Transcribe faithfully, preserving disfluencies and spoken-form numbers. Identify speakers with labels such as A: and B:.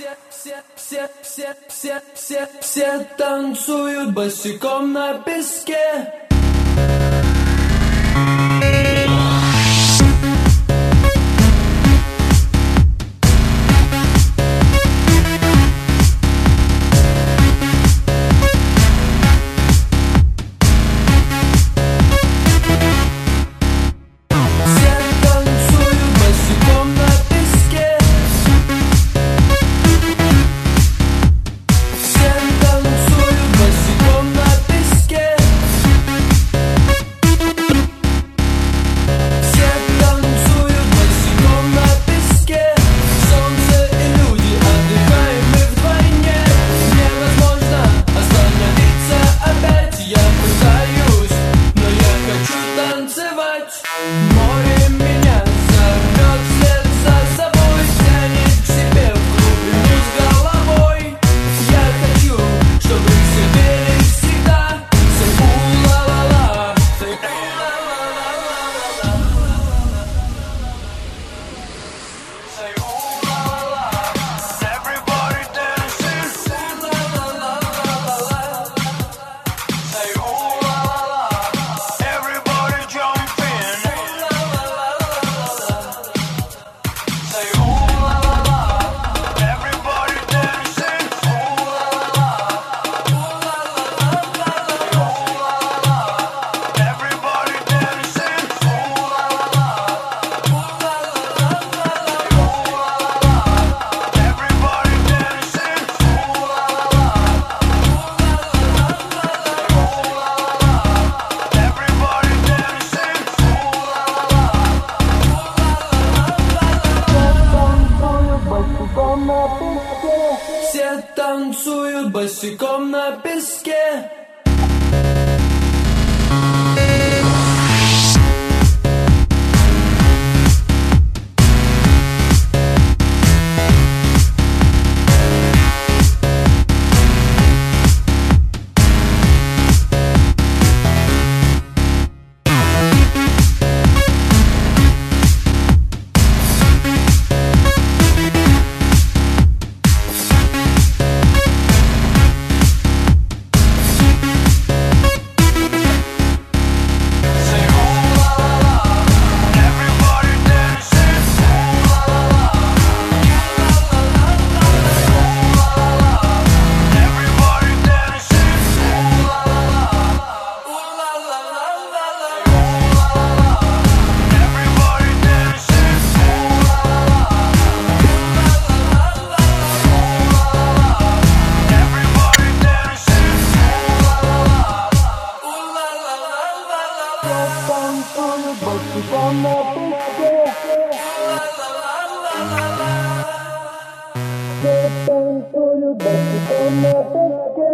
A: Все, все, все, все, все, все, все танцуют босиком на песке. Море меня зовет вслед за собой, тянет к себе в глубину с головой. Я хочу, чтобы все пели всегда. Say ooh la la la, say ooh la la la la la. Say ooh la la la, everybody dancing. Ooh la la la la la. Say ooh la la la, everybody jumping. Все танцуют босиком на песке. Босиком на песке. Все танцуют босиком на песке.